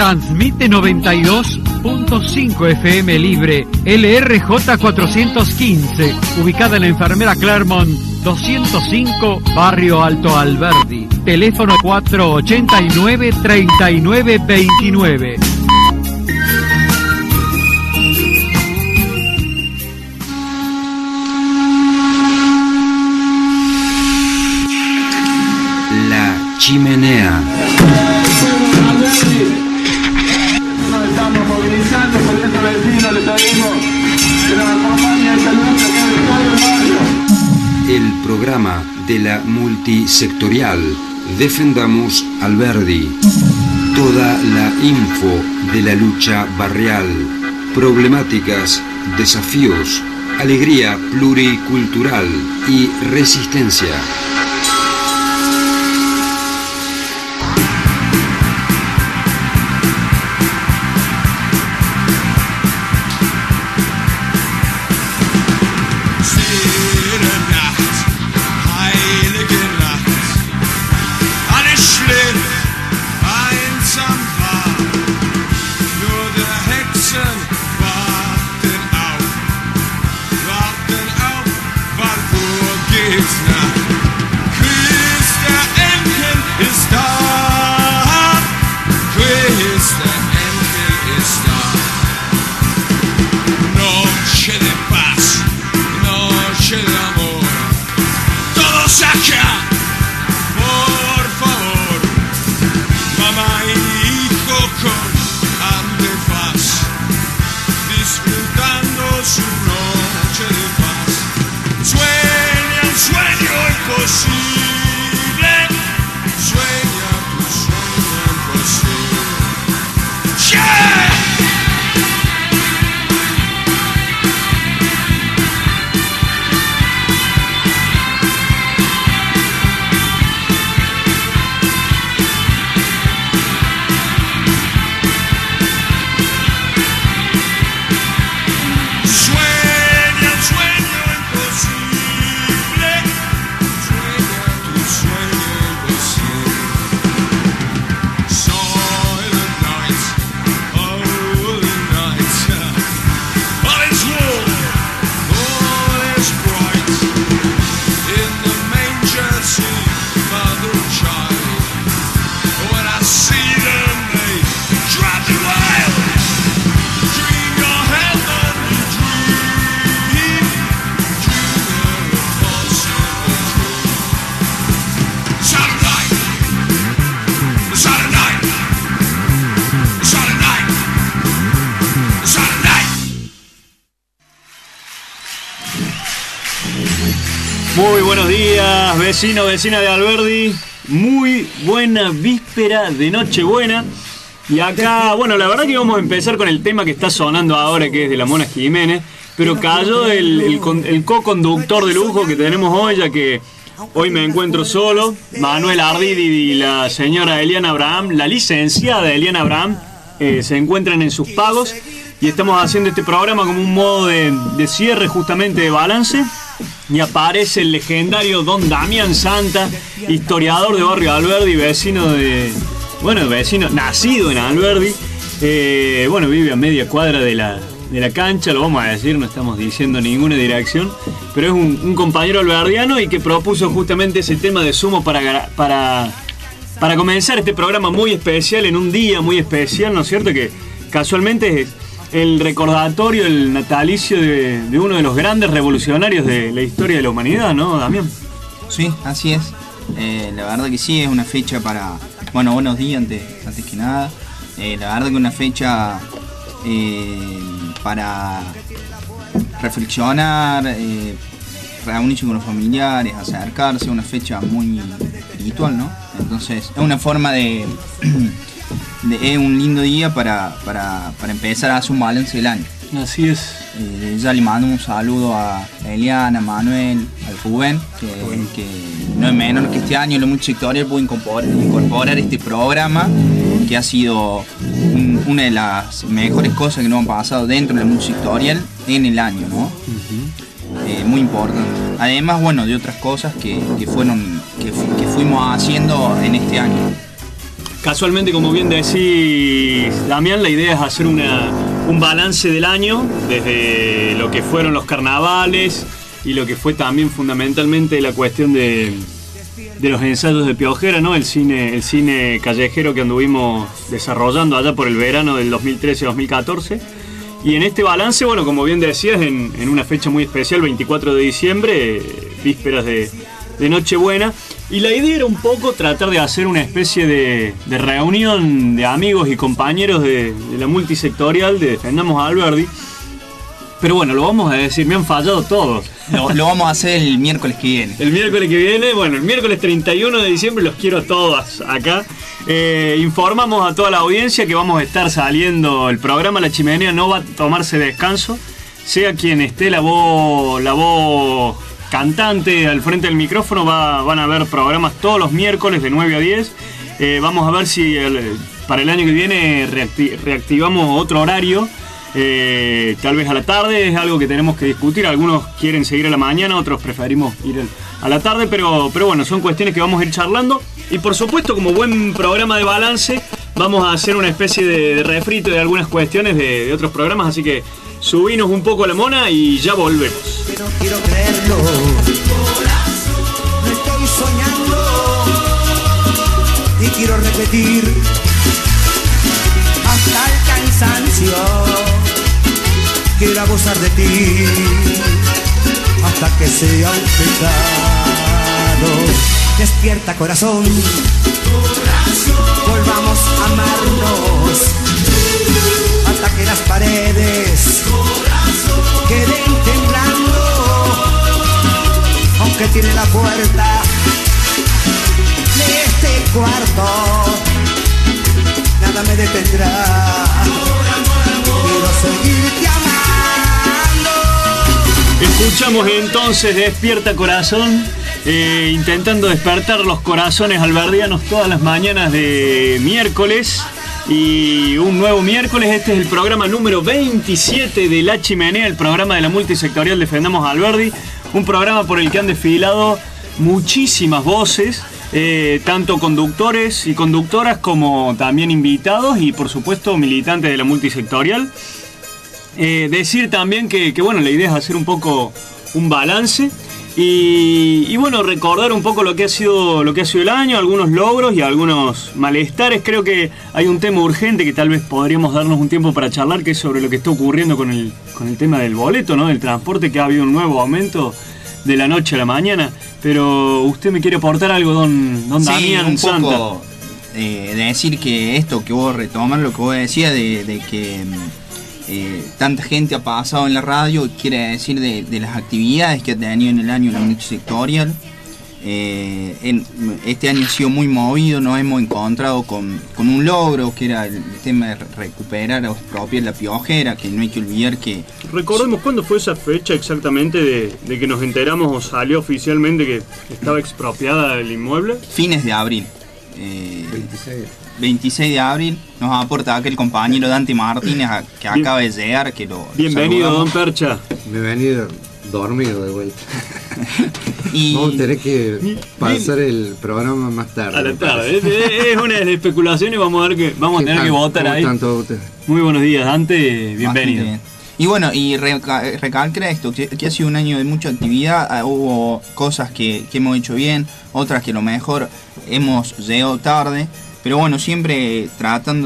Transmite 92.5 FM libre, LRJ 415, ubicada en la Enfermera Clermont 205, Barrio Alto Alberdi. Teléfono 489-3929. La Chimenea. Nos estamos movilizando por estos vecinos, les pedimos que nos acompañen esta noche acá en todo el barrio. El programa de la multisectorial Defendamos Alberdi. Toda la info de la lucha barrial, problemáticas, desafíos, alegría pluricultural y resistencia. Muy buenos días, vecino, vecina de Alberdi. Muy buena víspera de Nochebuena. Y acá, bueno, la verdad que vamos a empezar con el tema que está sonando ahora, que es de la Mona Jiménez. Pero cayó el co-conductor de lujo que tenemos hoy, ya que hoy me encuentro solo. Manuel Ardidi y la señora Eliana Abraham, la licenciada Eliana Abraham, se encuentran en sus pagos. Y estamos haciendo este programa como un modo de cierre, justamente de balance. Y aparece el legendario Don Damián Santa, historiador de Barrio Alberdi, vecino, nacido en Alberdi. Vive a media cuadra de la cancha, lo vamos a decir, no estamos diciendo ninguna dirección. Pero es un compañero alberdiano y que propuso justamente ese tema de sumo para comenzar este programa muy especial, en un día muy especial, ¿no es cierto? Que casualmente es el recordatorio, el natalicio de uno de los grandes revolucionarios de la historia de la humanidad, ¿no, Damián? Sí, así es. La verdad que sí, es una fecha para... Bueno, buenos días antes que nada. La verdad que una fecha para reflexionar, reunirse con los familiares, acercarse, una fecha muy espiritual, ¿no? Entonces, es una forma es un lindo día para empezar a hacer un balance del año. Así es. Ya le mando un saludo a Eliana, a Manuel, al Rubén, que no es menor que este año la multisectorial pudo incorporar este programa, que ha sido una de las mejores cosas que nos han pasado dentro de la multisectorial en el año, ¿no? Uh-huh. Muy importante. Además, bueno, de otras cosas que fuimos haciendo en este año. casualmente, como bien decís, Damián, la idea es hacer un balance del año, desde lo que fueron los carnavales y lo que fue también fundamentalmente la cuestión de los ensayos de Piojera, ¿no? El cine callejero que anduvimos desarrollando allá por el verano del 2013-2014. Y en este balance, bueno, como bien decías, en una fecha muy especial, 24 de diciembre, vísperas de Nochebuena. Y la idea era un poco tratar de hacer una especie de reunión de amigos y compañeros de la multisectorial de Defendamos a Alberdi. Pero bueno, lo vamos a decir, me han fallado todos. Lo vamos a hacer el miércoles que viene. El miércoles que viene, bueno, el miércoles 31 de diciembre los quiero a todas acá. Informamos a toda la audiencia que vamos a estar saliendo, el programa La Chimenea no va a tomarse descanso. Sea quien esté la voz cantante al frente del micrófono, van a haber programas todos los miércoles de 9 a 10. Vamos a ver si para el año que viene reactivamos otro horario. Tal vez a la tarde, es algo que tenemos que discutir. Algunos quieren seguir a la mañana, otros preferimos ir a la tarde, pero bueno, son cuestiones que vamos a ir charlando. Y por supuesto, como buen programa de balance, vamos a hacer una especie de refrito de algunas cuestiones de otros programas, así que subinos un poco a la mona y ya volvemos. No quiero creerlo, no estoy soñando y quiero repetir hasta el cansancio. Quiero abusar de ti hasta que sea un pecado. Despierta, corazón, volvamos a amarnos hasta que las paredes queden temblando. Aunque tiene la puerta de este cuarto, nada me detendrá. Quiero seguirte amando. Escuchamos entonces Despierta Corazón, intentando despertar los corazones alberdianos todas las mañanas de miércoles. Y un nuevo miércoles, este es el programa número 27 de La Chimenea, el programa de la multisectorial Defendamos a Alberdi. Un programa por el que han desfilado muchísimas voces, tanto conductores y conductoras como también invitados y por supuesto militantes de la multisectorial. Decir también que bueno, la idea es hacer un poco un balance y bueno, recordar un poco lo que ha sido el año, algunos logros y algunos malestares. Creo que hay un tema urgente que tal vez podríamos darnos un tiempo para charlar, que es sobre lo que está ocurriendo con el tema del boleto, ¿no? Del transporte, que ha habido un nuevo aumento de la noche a la mañana. Pero usted me quiere aportar algo, don Damián un Santa. Poco, de decir que esto que vos retomar lo que vos decías de que tanta gente ha pasado en la radio, quiere decir de las actividades que ha tenido en el año la multisectorial. Este año ha sido muy movido, nos hemos encontrado con un logro que era el tema de recuperar o expropiar la Piojera, que no hay que olvidar que... Recordemos cuándo fue esa fecha exactamente de que nos enteramos o salió oficialmente que estaba expropiada el inmueble. Fines de abril. 26 de abril nos aporta aquel compañero Dante Martínez que acaba de llegar, que lo bienvenido, saludamos. don Percha. Me he venido dormido de vuelta. Y vamos a tener que pasar el programa más tarde. A la tarde. Es una de las especulaciones, vamos a tener que votar ahí. ¿Cómo están todos ustedes? Muy buenos días, Dante, bienvenido. Y bueno, y recalcar esto, que ha sido un año de mucha actividad. Hubo cosas que hemos hecho bien, otras que a lo mejor hemos llegado tarde, pero bueno, siempre tratando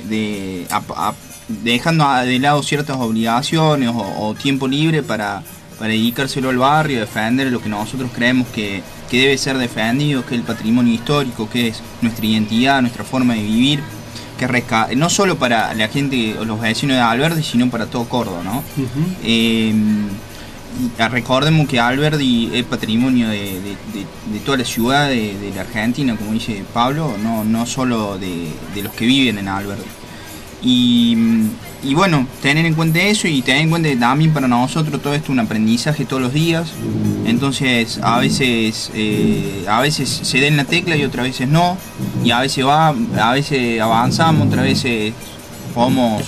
dejando de lado ciertas obligaciones o tiempo libre para dedicárselo al barrio, defender lo que nosotros creemos que debe ser defendido, que es el patrimonio histórico, que es nuestra identidad, nuestra forma de vivir, que no solo para la gente o los vecinos de Alberdi, sino para todo Córdoba, ¿no? Recordemos que Alberdi es patrimonio de toda la ciudad de la Argentina, como dice Pablo, no solo de los que viven en Alberdi. Y bueno, tener en cuenta eso y tener en cuenta que también para nosotros todo esto es un aprendizaje todos los días. Entonces a veces se da en la tecla y otras veces no, y a veces avanzamos, otras veces podemos,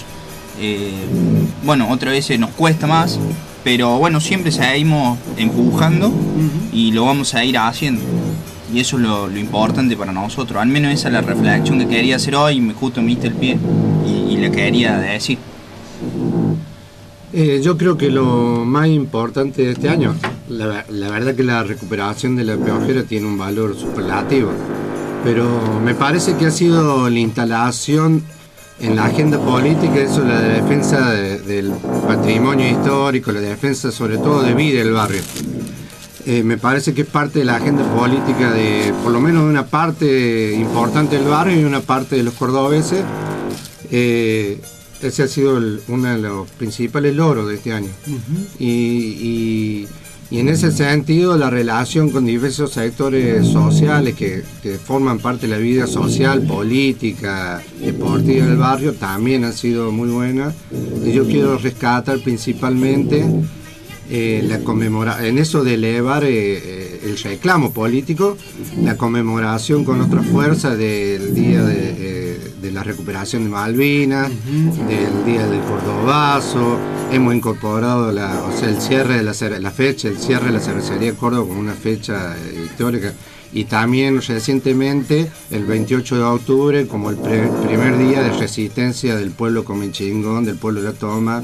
otras veces nos cuesta más, pero bueno, siempre seguimos empujando y lo vamos a ir haciendo. eso es lo importante para nosotros. Al menos esa es la reflexión que quería hacer hoy, y justo me diste el pie y la quería decir. Yo creo que lo más importante de este año, la verdad que la recuperación de la peojera tiene un valor superlativo, pero me parece que ha sido la instalación en la agenda política, eso, la defensa del patrimonio histórico, la defensa sobre todo de vida del barrio. Me parece que es parte de la agenda política de, por lo menos de una parte importante del barrio y una parte de los cordobeses. Ese ha sido uno de los principales logros de este año. Y en ese sentido, la relación con diversos sectores sociales que forman parte de la vida social, política, deportiva del barrio también ha sido muy buena. Y yo quiero rescatar principalmente la conmemoración, en eso de elevar el reclamo político, la conmemoración con otras fuerzas del día de la recuperación de Malvinas, del día del Cordobazo. Hemos incorporado el cierre de la fecha, el cierre de la cervecería de Córdoba como una fecha histórica, y también recientemente el 28 de octubre como el primer día de resistencia del pueblo Comichingón, del pueblo de la Toma,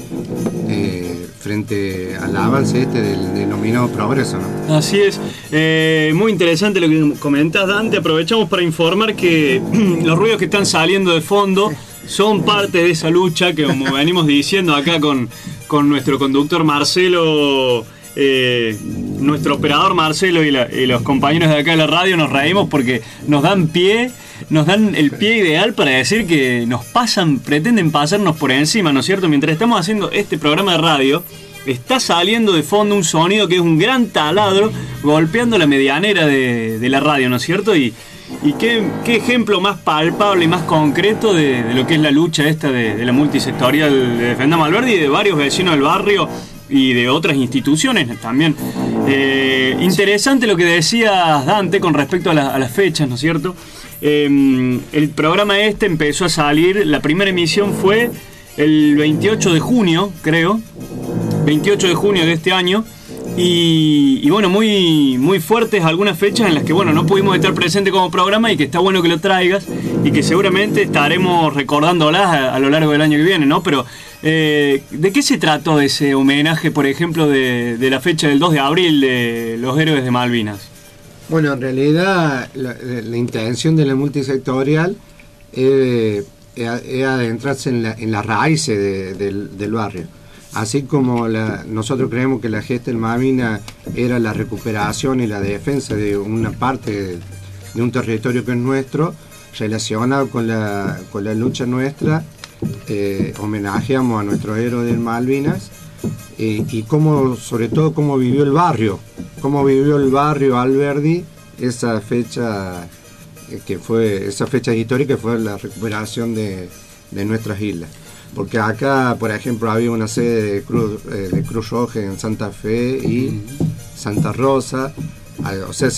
frente al avance del denominado progreso, ¿no? Así es. Muy interesante lo que comentas, Dante. Aprovechamos para informar que los ruidos que están saliendo de fondo son parte de esa lucha que, como venimos diciendo acá con nuestro conductor Marcelo, nuestro operador Marcelo y los compañeros de acá de la radio, nos reímos porque nos dan el pie ideal para decir que pretenden pasarnos por encima, ¿no es cierto? Mientras estamos haciendo este programa de radio, está saliendo de fondo un sonido que es un gran taladro golpeando la medianera de la radio, ¿no es cierto? Y qué ejemplo más palpable y más concreto de lo que es la lucha esta de la multisectorial de Defendamos Alberdi y de varios vecinos del barrio y de otras instituciones también. Interesante lo que decías, Dante, con respecto a las fechas, ¿no es cierto? El programa empezó a salir, la primera emisión fue el 28 de junio, creo, 28 de junio de este año. Y bueno, muy, muy fuertes algunas fechas en las que, bueno, no pudimos estar presentes como programa y que está bueno que lo traigas y que seguramente estaremos recordándolas a lo largo del año que viene, ¿no? Pero, ¿de qué se trató ese homenaje, por ejemplo, de la fecha del 2 de abril de los héroes de Malvinas? Bueno, en realidad la intención de la multisectorial es adentrarse en las raíces del barrio. Así como nosotros creemos que la gesta del Malvinas era la recuperación y la defensa de una parte de un territorio que es nuestro, relacionado con la lucha nuestra, homenajeamos a nuestros héroes del Malvinas y sobre todo cómo vivió el barrio Alberdi esa fecha histórica, fue la recuperación de nuestras islas. Porque acá, por ejemplo, había una sede de Cruz Roja en Santa Fe y Santa Rosa. O sea,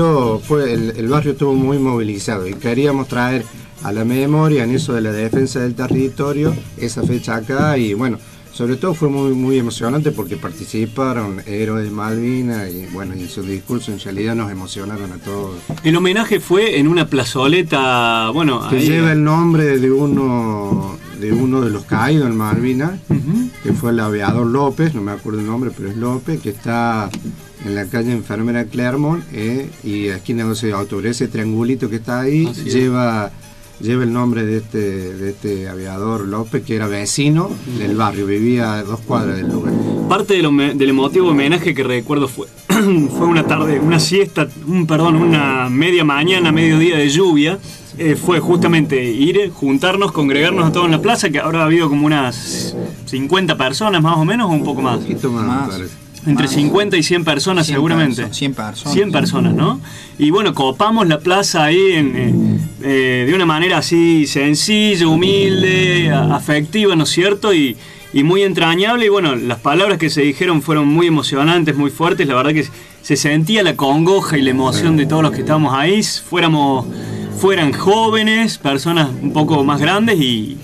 el barrio estuvo muy movilizado y queríamos traer a la memoria en eso de la defensa del territorio esa fecha acá. Y bueno, sobre todo fue muy, muy emocionante porque participaron héroes de Malvinas y bueno, y su discurso en realidad nos emocionaron a todos. El homenaje fue en una plazoleta, bueno, que lleva el nombre de uno de los caídos en Malvinas, que fue el aviador López, no me acuerdo el nombre, pero es López, que está en la calle Enfermera Clermont, y esquina 12 de octubre. Ese triangulito que está ahí lleva el nombre de este aviador López, que era vecino del barrio, vivía a 2 cuadras del lugar. Parte del emotivo homenaje que recuerdo fue una tarde, una siesta, una media mañana, mediodía de lluvia. Fue justamente juntarnos, congregarnos a todos en la plaza, que ahora ha habido como unas 50 personas más o menos, o un poco más. Un poquito más, me parece. Entre 50 y 100 personas 100 seguramente. 100 personas. 100 personas, ¿no? Y bueno, copamos la plaza ahí de una manera así sencilla, humilde, afectiva, ¿no es cierto? Y muy entrañable. Y bueno, las palabras que se dijeron fueron muy emocionantes, muy fuertes. La verdad que se sentía la congoja y la emoción de todos los que estábamos ahí. Fueran jóvenes, personas un poco más grandes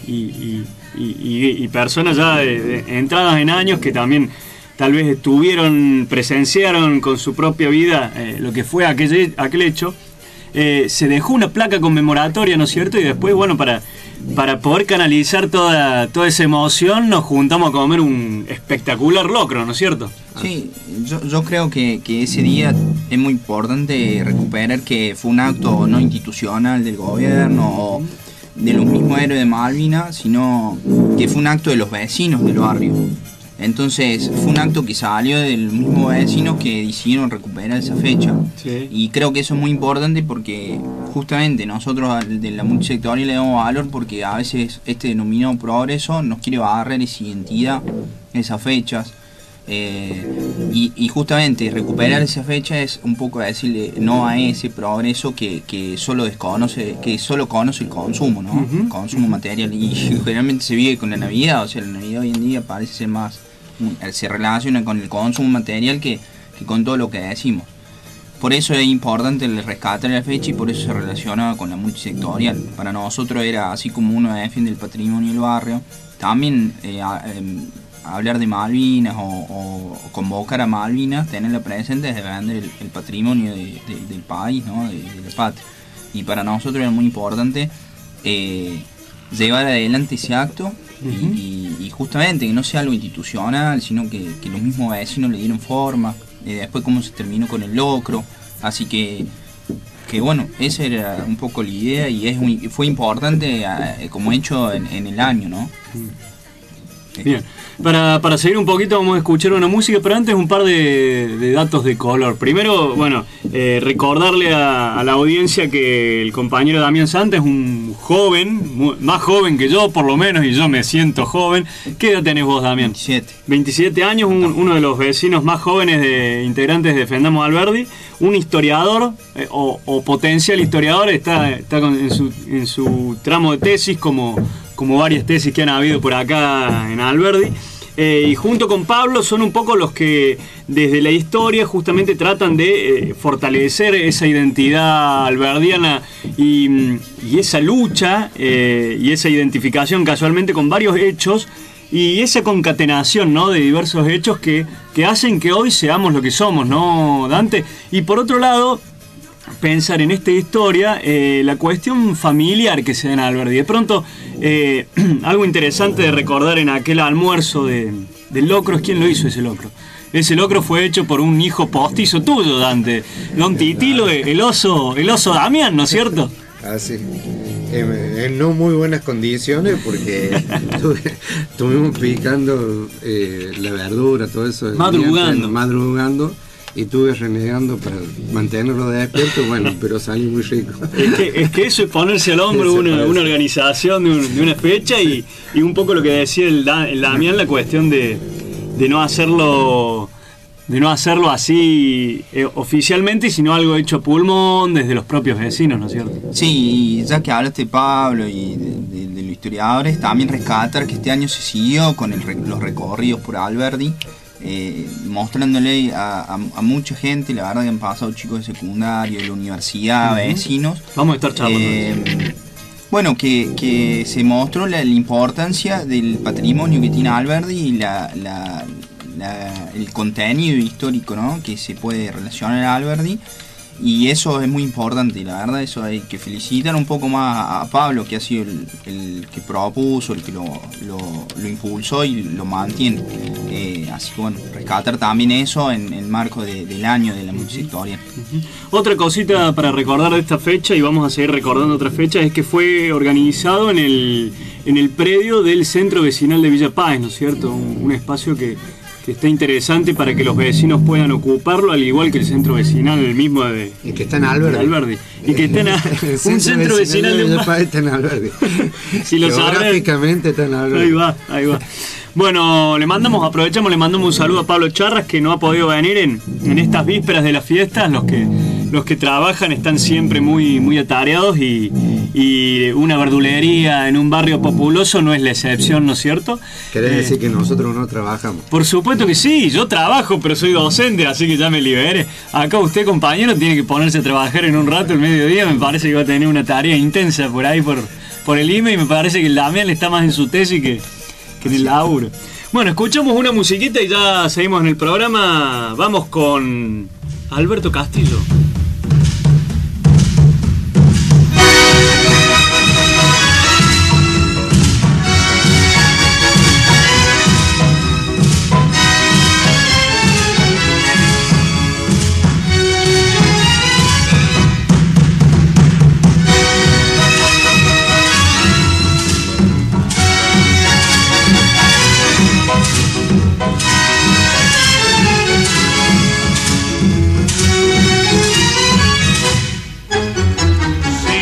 y personas ya de entradas en años que también tal vez presenciaron con su propia vida lo que fue aquel hecho. se dejó una placa conmemoratoria, ¿no es cierto? Y después, bueno, para poder canalizar toda esa emoción, nos juntamos a comer un espectacular locro, ¿no es cierto? Sí, yo creo que ese día es muy importante recuperar que fue un acto no institucional del gobierno o de los mismos héroes de Malvinas, sino que fue un acto de los vecinos del barrio. Entonces fue un acto que salió del mismo vecino que decidieron recuperar esa fecha. Sí. Y creo que eso es muy importante porque justamente nosotros de la multisectorial le damos valor porque a veces este denominado progreso nos quiere barrer esa identidad, esas fechas. Y justamente recuperar esa fecha es un poco decirle no a ese progreso que solo desconoce, que solo conoce el consumo, ¿no? Uh-huh. El consumo material, y generalmente se vive con la Navidad. O sea, la Navidad hoy en día parece ser más, se relaciona con el consumo material que con todo lo que decimos. Por eso es importante el rescatar la fecha y por eso se relaciona con la multisectorial. Para nosotros era así como uno defiende el patrimonio del barrio, también hablar de Malvinas o convocar a Malvinas, tenerla presente es defender el patrimonio del país, ¿no? de la patria. Y para nosotros era muy importante llevar adelante ese acto. Uh-huh. y justamente que no sea algo institucional, sino que los mismos vecinos le dieron forma. Después cómo se terminó con el locro. Así que bueno, esa era un poco la idea y fue importante como hecho en el año, ¿no? Bien, para seguir un poquito vamos a escuchar una música, pero antes un par de datos de color. Primero, bueno, recordarle a la audiencia que el compañero Damián Santa es un joven, más joven que yo por lo menos, y yo me siento joven. ¿Qué edad tenés vos, Damián? 27 años, uno de los vecinos más jóvenes de integrantes de Defendamos Alberdi, un historiador o potencial historiador, está en su tramo de tesis como varias tesis que han habido por acá en Alberdi, y junto con Pablo son un poco los que desde la historia justamente tratan de fortalecer esa identidad alberdiana y esa lucha y esa identificación casualmente con varios hechos y esa concatenación, ¿no?, de diversos hechos que hacen que hoy seamos lo que somos, ¿no, Dante? Y por otro lado, pensar en esta historia, la cuestión familiar que se da en Alberdi. De pronto, algo interesante de recordar en aquel almuerzo del locro es quién lo hizo ese locro. Ese locro fue hecho por un hijo postizo tuyo, Dante. Don Titilo, el oso Damián, ¿no es cierto? Ah, sí. En no muy buenas condiciones porque estuvimos picando la verdura, todo eso. Madrugando. Y estuve renegando para mantenerlo despierto, bueno, pero salió muy rico. Es que eso es ponerse al hombro una organización de una fecha y un poco lo que decía el Damián, la cuestión de no hacerlo así oficialmente, sino algo hecho a pulmón desde los propios vecinos, ¿no es cierto? Sí, y ya que hablaste de Pablo y de los historiadores, también rescatar que este año se siguió con los recorridos por Alberdi, mostrándole a mucha gente, la verdad que han pasado chicos de secundario, de la universidad, vecinos. Vamos a estar charlando. Bueno, que se mostró la importancia del patrimonio que tiene Alberdi y el contenido histórico, ¿no?, que se puede relacionar a Alberdi. Y eso es muy importante, la verdad, eso hay que felicitar un poco más a Pablo, que ha sido el que propuso, el que lo impulsó y lo mantiene. Así que bueno, rescatar también eso en el marco del año de la multisectorial. Otra cosita para recordar de esta fecha, y vamos a seguir recordando otras fechas, es que fue organizado en el predio del Centro Vecinal de Villa Páez, ¿no es cierto? Un espacio que está interesante para que los vecinos puedan ocuparlo, al igual que el centro vecinal, el mismo de... Y que está en Alberdi. Y que está en un centro vecinal de Villa Páez está en Alberdi. Si lo geográficamente está en Alberdi. Ahí va. Bueno, aprovechamos, le mandamos un saludo a Pablo Charras, que no ha podido venir en estas vísperas de las fiestas. Los que trabajan están siempre muy, muy atareados y una verdulería en un barrio populoso no es la excepción, ¿no es cierto? ¿Querés decir que nosotros no trabajamos? Por supuesto que sí, yo trabajo, pero soy docente, así que ya me liberé. Acá usted, compañero, tiene que ponerse a trabajar en un rato el mediodía. Me parece que va a tener una tarea intensa por ahí, por el IME, y me parece que el Damián está más en su tesis que en el laburo. Bueno, escuchamos una musiquita y ya seguimos en el programa. Vamos con Alberto Castillo.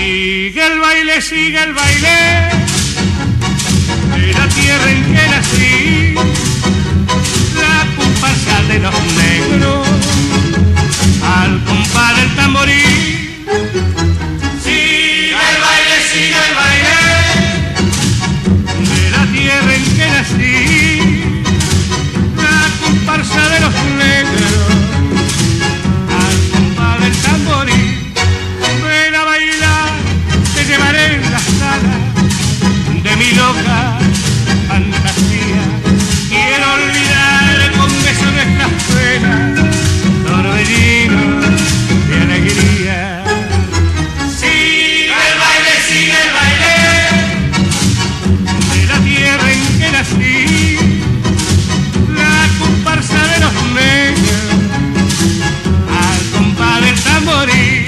Sigue el baile de la tierra en que nací, la comparsa de los negros al compás del tamboril. Sigue el baile de la tierra en que nací, la comparsa de los negros al compás del tamboril. Ven a bailar, te llevaré en la sala de mi loca fantasía. Quiero olvidar con besos nuestras penas, torbellino de alegría. Sigue el baile de la tierra en que nací, la comparsa de los negros al compás del tamboril.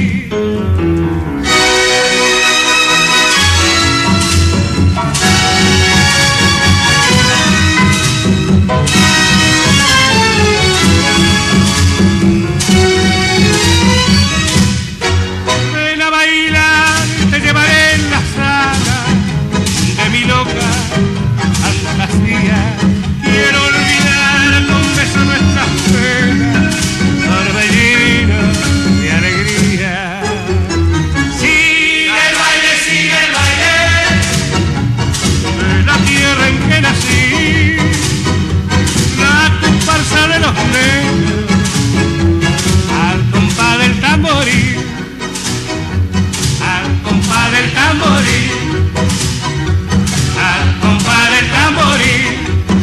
Quiero olvidar con beso nuestras penas, torbellino de alegría. Sigue el baile de la tierra en que nací, la comparsa de los negros al compás del tamboril, al compás del tamboril, al compás del tamboril.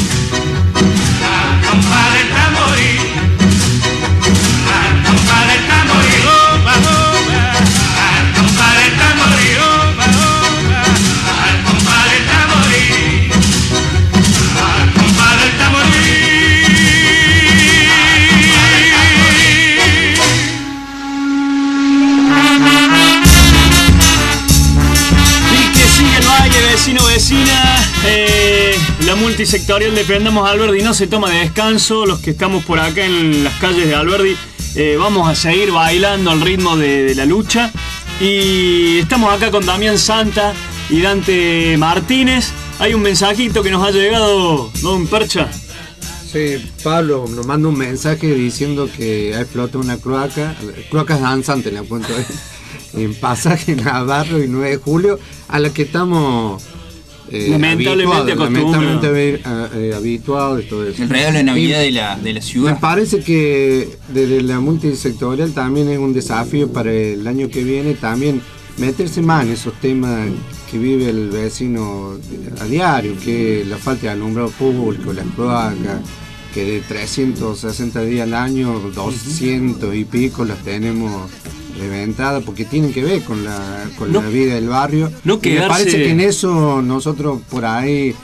Vecina, la multisectorial Defendamos Alberdi no se toma de descanso. Los que estamos por acá en las calles de Alberdi vamos a seguir bailando al ritmo de la lucha. Y estamos acá con Damián Santa y Dante Martínez. Hay un mensajito que nos ha llegado, don Percha. Sí, Pablo nos manda un mensaje diciendo que hay flota una cloacas danzantes, le apunto en Pasaje Navarro y 9 de julio, a la que estamos lamentablemente habituados y todo eso. El regalo de Navidad de la ciudad. Me parece que desde la multisectorial también es un desafío para el año que viene, también meterse más en esos temas que vive el vecino a diario, que la falta de alumbrado público, las cloacas, que de 360 días al año, 200 y pico las tenemos reventadas, porque tienen que ver con la vida del barrio. No quedarse... Me parece que en eso nosotros por ahí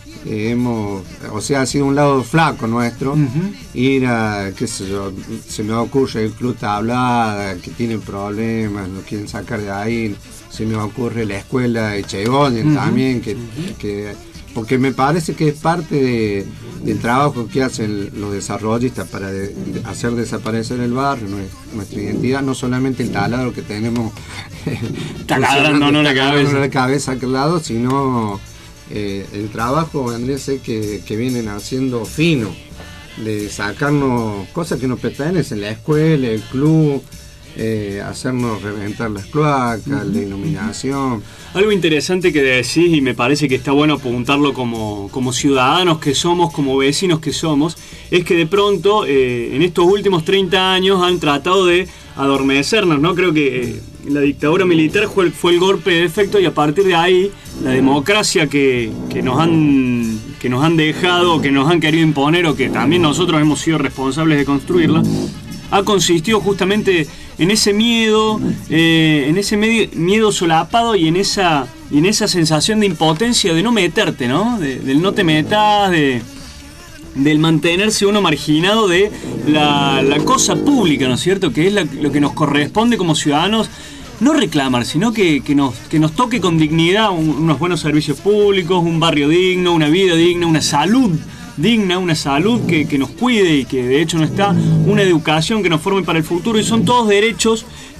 ha sido un lado flaco nuestro, ir a, qué sé yo, se me ocurre el Club Tablada, que tienen problemas, lo quieren sacar de ahí, se me ocurre la escuela de Chegones también, porque me parece que es parte del trabajo que hacen los desarrollistas para hacer desaparecer el barrio, nuestra identidad, no solamente el taladro que tenemos taladrando la cabeza a aquel lado, sino el trabajo, vendría a ser que vienen haciendo fino, de sacarnos cosas que nos pertenecen, la escuela, el club, hacernos reventar las cloacas, la iluminación. Algo interesante que decís, y me parece que está bueno apuntarlo como ciudadanos que somos, como vecinos que somos, es que de pronto en estos últimos 30 años han tratado de adormecernos, ¿no? Creo que la dictadura militar fue el golpe de efecto, y a partir de ahí la democracia que nos han dejado, que nos han querido imponer, o que también nosotros hemos sido responsables de construirla, ha consistido justamente en ese miedo, miedo solapado, y en esa sensación de impotencia de no meterte, ¿no? Del no te metas, del mantenerse uno marginado de la cosa pública, ¿no es cierto? Que es lo que nos corresponde como ciudadanos, no reclamar, sino que nos toque con dignidad unos buenos servicios públicos, un barrio digno, una vida digna, una salud digna, una salud que nos cuide y que de hecho no está, una educación que nos forme para el futuro, y son todos derechos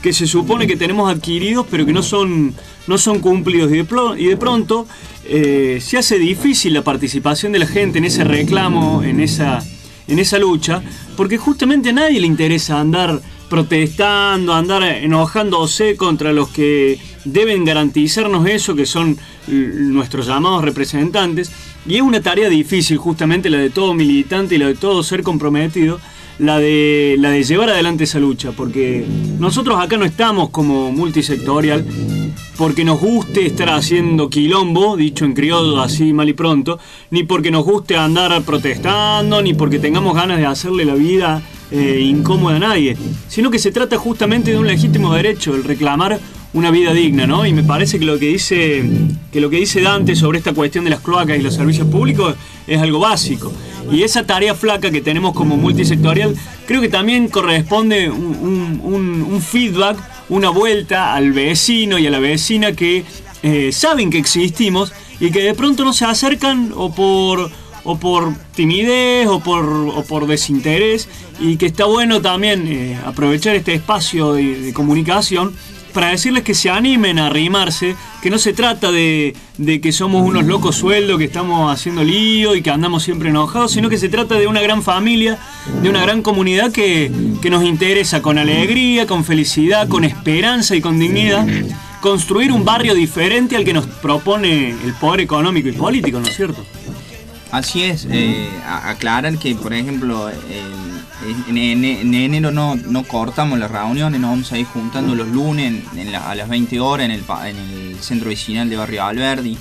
que se supone que tenemos adquiridos, pero que no son cumplidos. Y de pronto se hace difícil la participación de la gente en ese reclamo, en esa lucha, porque justamente a nadie le interesa andar protestando, andar enojándose contra los que deben garantizarnos eso, que son nuestros llamados representantes. Y es una tarea difícil, justamente la de todo militante y la de todo ser comprometido, la de llevar adelante esa lucha, porque nosotros acá no estamos como multisectorial porque nos guste estar haciendo quilombo, dicho en criollo así mal y pronto, ni porque nos guste andar protestando, ni porque tengamos ganas de hacerle la vida incómoda a nadie, sino que se trata justamente de un legítimo derecho, el reclamar una vida digna, ¿no? Y me parece que lo que dice Dante sobre esta cuestión de las cloacas y los servicios públicos es algo básico. Y esa tarea flaca que tenemos como multisectorial, creo que también corresponde un feedback, una vuelta al vecino y a la vecina que saben que existimos y que de pronto no se acercan o por timidez o por desinterés, y que está bueno también aprovechar este espacio de comunicación para decirles que se animen a arrimarse, que no se trata de que somos unos locos sueldos, que estamos haciendo lío y que andamos siempre enojados, sino que se trata de una gran familia, de una gran comunidad que nos interesa con alegría, con felicidad, con esperanza y con dignidad, construir un barrio diferente al que nos propone el poder económico y político, ¿no es cierto? Así es, aclarar que, por ejemplo, en enero no cortamos las reuniones, nos vamos a ir juntando los lunes a las 20 horas en el centro vecinal de Barrio Alberdi,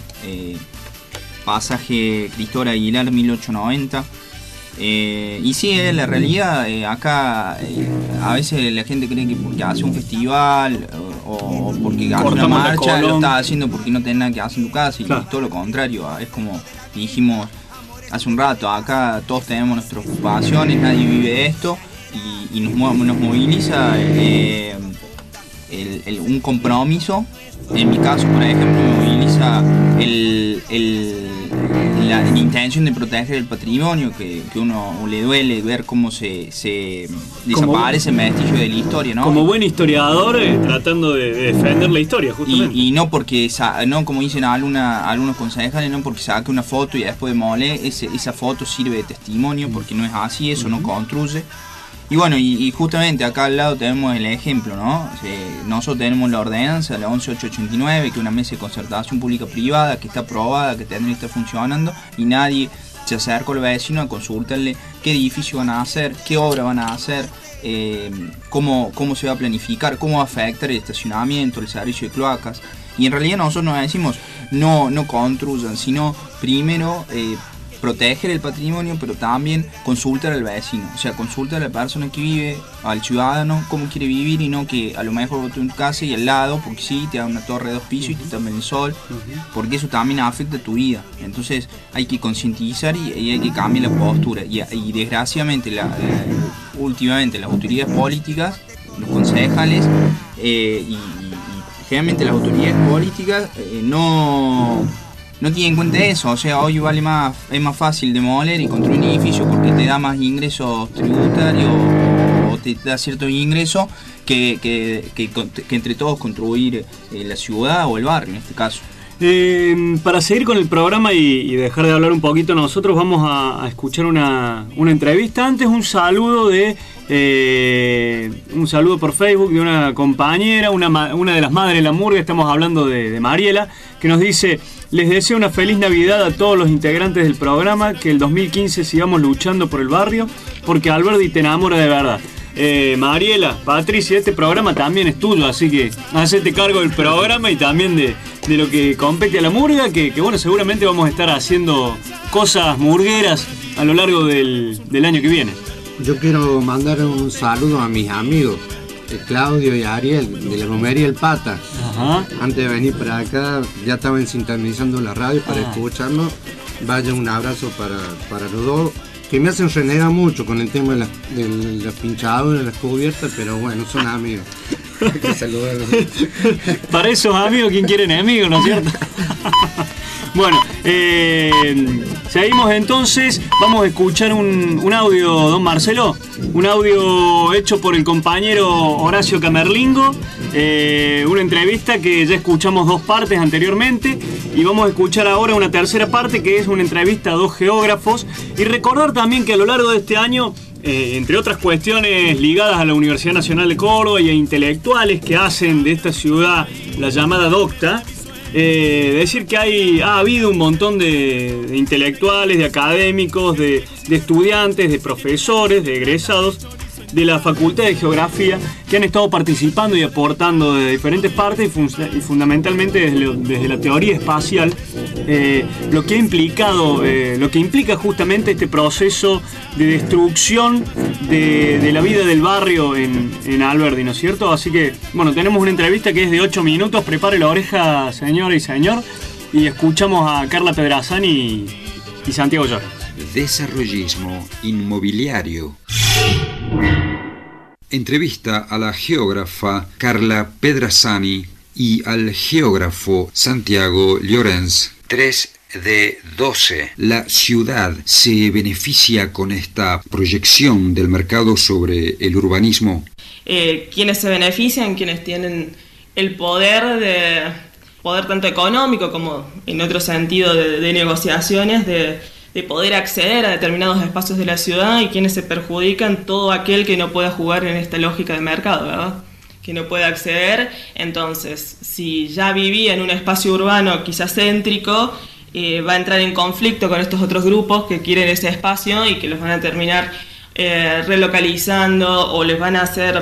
pasaje Cristóbal Aguilar 1890. Y sí, la realidad, acá a veces la gente cree que porque hace un festival o porque hace una marcha lo está haciendo porque no tiene nada que hacer en tu casa, y claro, todo lo contrario, es como dijimos hace un rato, acá todos tenemos nuestras ocupaciones, nadie vive de esto, y nos moviliza un compromiso. En mi caso, por ejemplo, me moviliza la intención de proteger el patrimonio, que uno le duele ver cómo se desaparece el vestigio de la historia, ¿no? Como buen historiador, tratando de defender la historia, justamente. Y no porque, no como dicen algunos concejales, no porque saque una foto y después demole, esa foto sirve de testimonio, porque no es así, eso no construye. Y bueno, y justamente acá al lado tenemos el ejemplo, ¿no? Nosotros tenemos la ordenanza, la 11889, que es una mesa de concertación pública-privada que está aprobada, que tendría que estar funcionando, y nadie se acerca al vecino a consultarle qué edificio van a hacer, qué obra van a hacer, cómo se va a planificar, cómo va a afectar el estacionamiento, el servicio de cloacas. Y en realidad nosotros nos decimos, no construyan, sino primero proteger el patrimonio, pero también consultar al vecino, o sea, consulta a la persona que vive, al ciudadano, cómo quiere vivir, y no que a lo mejor vos tenés tu casa y al lado, porque sí, te da una torre de 2 pisos y te tapa el sol, porque eso también afecta a tu vida. Entonces hay que concientizar y hay que cambiar la postura, y desgraciadamente últimamente las autoridades políticas, los concejales y generalmente las autoridades políticas no tienen en cuenta eso. O sea, hoy es más fácil demoler y construir un edificio porque te da más ingresos tributarios o te da ciertos ingresos que entre todos construir la ciudad o el barrio en este caso. Para seguir con el programa y dejar de hablar un poquito nosotros, vamos a escuchar una entrevista. Antes un saludo por Facebook de una compañera, una de las madres de la murga. Estamos hablando de Mariela, que nos dice: les deseo una feliz Navidad a todos los integrantes del programa, que el 2015 sigamos luchando por el barrio, porque Alberdi te enamora de verdad. Mariela, Patricia, este programa también es tuyo, así que hacete cargo del programa y también de lo que compete a la murga, que bueno, seguramente vamos a estar haciendo cosas murgueras a lo largo del año que viene. Yo quiero mandar un saludo a mis amigos, Claudio y Ariel, de la Romería El Pata. Ajá. Antes de venir para acá ya estaban sintonizando la radio para escucharnos. Vaya un abrazo para los dos, que me hacen renegar mucho con el tema de las pinchaduras, las cubiertas, pero bueno, son amigos. Hay que saludarlos. Para esos amigos, ¿quién quiere enemigos, no es cierto? Bueno, Seguimos entonces, vamos a escuchar un audio, don Marcelo, un audio hecho por el compañero Horacio Camerlingo, una entrevista que ya escuchamos 2 partes anteriormente y vamos a escuchar ahora una tercera parte que es una entrevista a 2 geógrafos y recordar también que a lo largo de este año, entre otras cuestiones ligadas a la Universidad Nacional de Córdoba y a intelectuales que hacen de esta ciudad la llamada docta, decir que ha habido un montón de intelectuales, de académicos, de estudiantes, de profesores, de egresados de la Facultad de Geografía que han estado participando y aportando de diferentes partes y fundamentalmente desde la teoría espacial, lo que ha implicado, lo que implica justamente este proceso de destrucción de la vida del barrio en Alberdi, ¿no es cierto? Así que, bueno, tenemos una entrevista que es de 8 minutos, prepare la oreja, señora y señor, y escuchamos a Carla Pedrazzani y Santiago Llorens. Desarrollismo inmobiliario. Entrevista a la geógrafa Carla Pedrazzani y al geógrafo Santiago Llorens. 3 de 12. ¿La ciudad se beneficia con esta proyección del mercado sobre el urbanismo? Quienes se benefician, quienes tienen el poder tanto económico como en otro sentido de negociaciones, de poder acceder a determinados espacios de la ciudad, y quienes se perjudican, todo aquel que no pueda jugar en esta lógica de mercado, ¿verdad? Que no puede acceder. Entonces, si ya vivía en un espacio urbano quizás céntrico, va a entrar en conflicto con estos otros grupos que quieren ese espacio y que los van a terminar relocalizando, o les van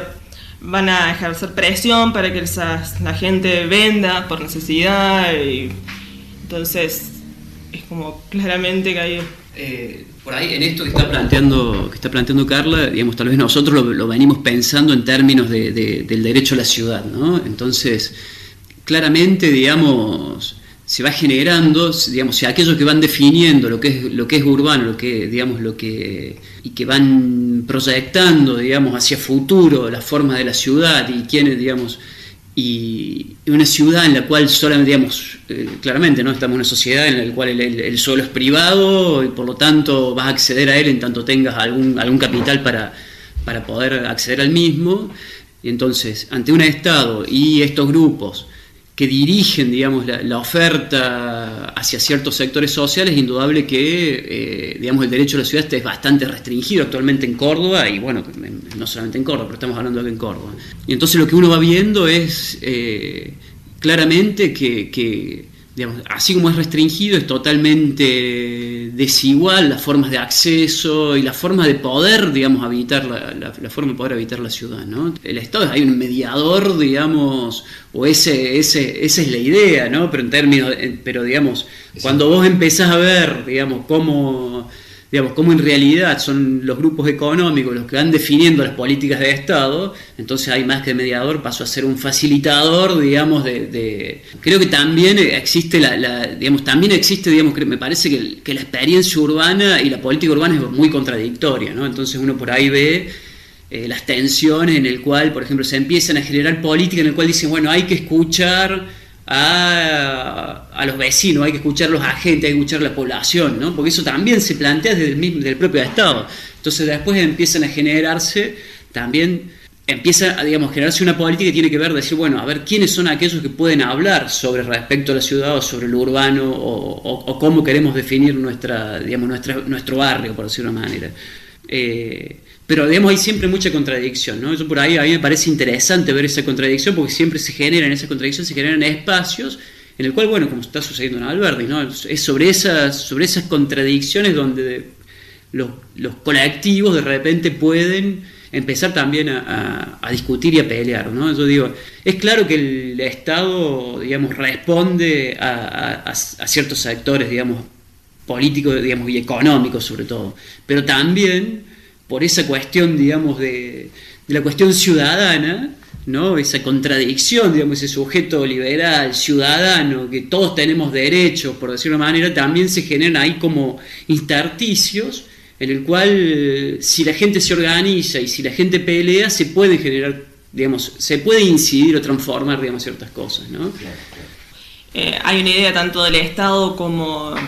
a ejercer presión para que la gente venda por necesidad. Y entonces es como claramente que hay... Por ahí, en esto que está planteando Carla, digamos, tal vez nosotros lo venimos pensando en términos del derecho a la ciudad, ¿no? Entonces, claramente, digamos, se va generando, digamos, si aquellos que van definiendo lo que es urbano, y que van proyectando, digamos, hacia futuro las formas de la ciudad y quienes, digamos, y una ciudad en la cual solamente, digamos, claramente, ¿no? Estamos en una sociedad en la cual el suelo es privado y por lo tanto vas a acceder a él en tanto tengas algún capital para poder acceder al mismo. Y entonces, ante un Estado y estos grupos que dirigen, digamos, la oferta hacia ciertos sectores sociales, es indudable que, digamos, el derecho a la ciudad es bastante restringido actualmente en Córdoba, y bueno, no solamente en Córdoba, pero estamos hablando de en Córdoba. Y entonces lo que uno va viendo es claramente que, digamos, así como es restringido, es totalmente desigual las formas de acceso y la forma de poder, digamos, habitar la forma de poder habitar la ciudad, ¿no? El Estado hay un mediador, digamos, o esa es la idea, ¿no? Pero digamos, cuando vos empezás a ver, digamos, cómo en realidad son los grupos económicos los que van definiendo las políticas de Estado, entonces hay más que mediador, pasó a ser un facilitador, digamos, creo que también existe digamos, que me parece que la experiencia urbana y la política urbana es muy contradictoria, ¿no? Entonces uno por ahí ve las tensiones en el cual, por ejemplo, se empiezan a generar políticas en el cual dicen, bueno, hay que escuchar a los vecinos, hay que escuchar a los agentes, hay que escuchar a la población, ¿no? Porque eso también se plantea desde del propio Estado. Entonces después empieza a generarse una política que tiene que ver, decir, bueno, a ver, ¿quiénes son aquellos que pueden hablar sobre respecto a la ciudad o sobre lo urbano o cómo queremos definir nuestro barrio, por decirlo de una manera? Pero, digamos, hay siempre mucha contradicción, ¿no? Eso por ahí a mí me parece interesante ver esa contradicción, porque siempre se generan espacios en el cual, bueno, como está sucediendo en Alberdi, ¿no? Es sobre esas contradicciones donde los colectivos de repente pueden empezar también a discutir y a pelear, ¿no? Yo digo, es claro que el Estado, digamos, responde a ciertos sectores, digamos, políticos, digamos, y económicos sobre todo, pero también por esa cuestión, digamos, de la cuestión ciudadana, ¿no? Esa contradicción, digamos, ese sujeto liberal, ciudadano, que todos tenemos derechos, por decirlo de una manera, también se generan ahí como intersticios en el cual, si la gente se organiza y si la gente pelea, se pueden generar, digamos, se puede incidir o transformar, digamos, ciertas cosas, ¿no? Hay una idea tanto del Estado como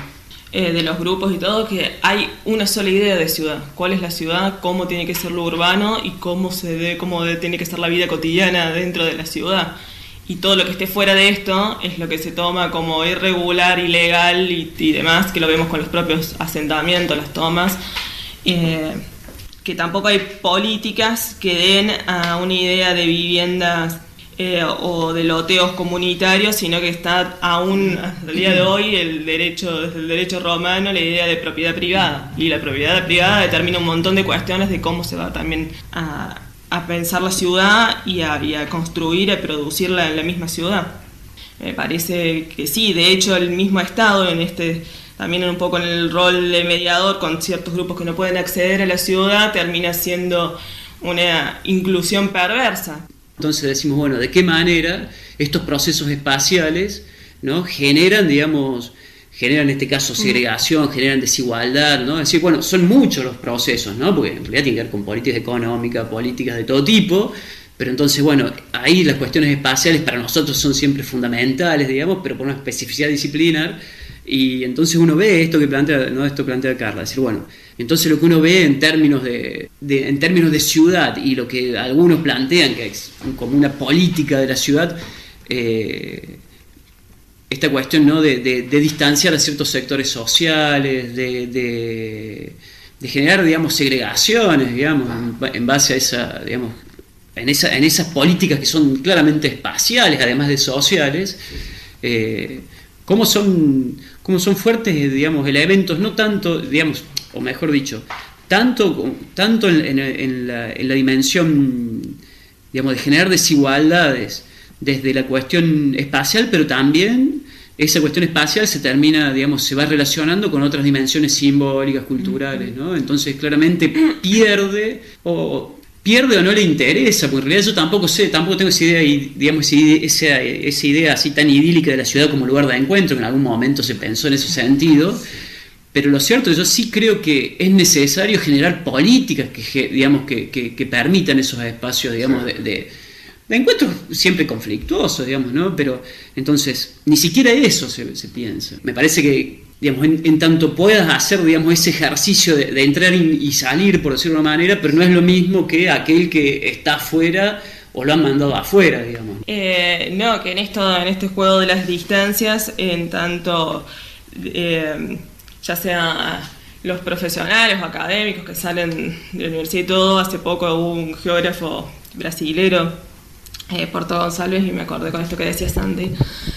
de los grupos y todo, que hay una sola idea de ciudad. ¿Cuál es la ciudad? ¿Cómo tiene que ser lo urbano? Y cómo tiene que ser la vida cotidiana dentro de la ciudad. Y todo lo que esté fuera de esto es lo que se toma como irregular, ilegal y demás, que lo vemos con los propios asentamientos, las tomas. Que tampoco hay políticas que den a una idea de viviendas o de loteos comunitarios, sino que está aún, hasta el día de hoy, desde el derecho romano, la idea de propiedad privada. Y la propiedad privada determina un montón de cuestiones de cómo se va también a pensar la ciudad y a construir, a producirla en la misma ciudad. Me parece que sí, de hecho el mismo Estado también un poco en el rol de mediador con ciertos grupos que no pueden acceder a la ciudad, termina siendo una inclusión perversa. Entonces decimos, bueno, ¿de qué manera estos procesos espaciales, ¿no? generan en este caso segregación, generan desigualdad, ¿no? Es decir, bueno, son muchos los procesos, ¿no? Porque en realidad tienen que ver con políticas económicas, políticas de todo tipo, pero entonces, bueno, ahí las cuestiones espaciales para nosotros son siempre fundamentales, digamos, pero por una especificidad disciplinar. Y entonces uno ve esto que plantea Carla, es decir, bueno, entonces lo que uno ve en términos de ciudad y lo que algunos plantean que es como una política de la ciudad, esta cuestión, ¿no? de distanciar a ciertos sectores sociales, de generar, digamos, segregaciones, digamos, en base a esa, digamos, en esas políticas que son claramente espaciales, además de sociales. Cómo son fuertes, digamos, elementos, no tanto, digamos, o mejor dicho, tanto en la dimensión, digamos, de generar desigualdades desde la cuestión espacial, pero también esa cuestión espacial se va relacionando con otras dimensiones simbólicas, culturales, ¿no? Entonces claramente pierde o no le interesa, porque en realidad yo tampoco tengo esa idea, digamos, esa idea así tan idílica de la ciudad como lugar de encuentro, que en algún momento se pensó en ese sentido, pero lo cierto es que yo sí creo que es necesario generar políticas que permitan esos espacios, digamos, de encuentros siempre conflictuosos, digamos, ¿no? Pero entonces, ni siquiera eso se piensa. Me parece que, digamos, en tanto puedas hacer, digamos, ese ejercicio de entrar y salir, por decirlo de una manera, pero no es lo mismo que aquel que está afuera o lo han mandado afuera, digamos. No, que en este juego de las distancias, en tanto ya sea los profesionales o académicos que salen de la universidad y todo, hace poco hubo un geógrafo brasilero, Porto González, y me acordé con esto que decía Sandy,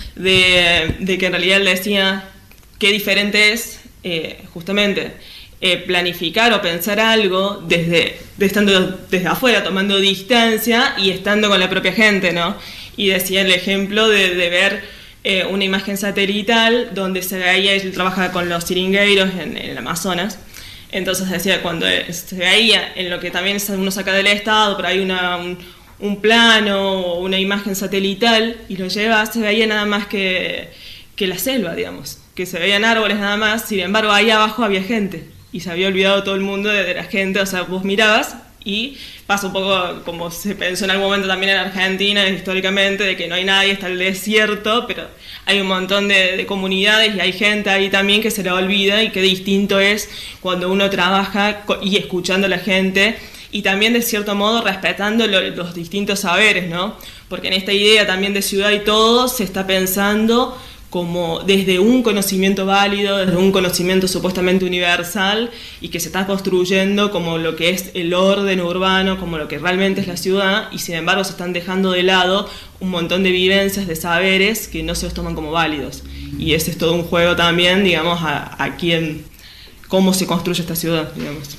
de que en realidad él decía qué diferente es justamente planificar o pensar algo estando desde afuera, tomando distancia y estando con la propia gente, ¿no? Y decía el ejemplo de ver una imagen satelital donde se veía, él trabaja con los siringueiros en el Amazonas, entonces decía, cuando se veía en lo que también uno saca del Estado, pero hay un plano o una imagen satelital y lo lleva, se veía nada más que la selva, digamos, que se veían árboles nada más, sin embargo ahí abajo había gente y se había olvidado todo el mundo de la gente, o sea, vos mirabas y pasa un poco como se pensó en algún momento también en Argentina históricamente, de que no hay nadie, está el desierto, pero hay un montón de comunidades y hay gente ahí también que se la olvida, y qué distinto es cuando uno trabaja y escuchando a la gente y también de cierto modo respetando los distintos saberes, ¿no? Porque en esta idea también de ciudad y todo se está pensando como desde un conocimiento válido, desde un conocimiento supuestamente universal, y que se está construyendo como lo que es el orden urbano, como lo que realmente es la ciudad, y sin embargo se están dejando de lado un montón de vivencias, de saberes que no se los toman como válidos. Y ese es todo un juego también, digamos, a cómo se construye esta ciudad, digamos.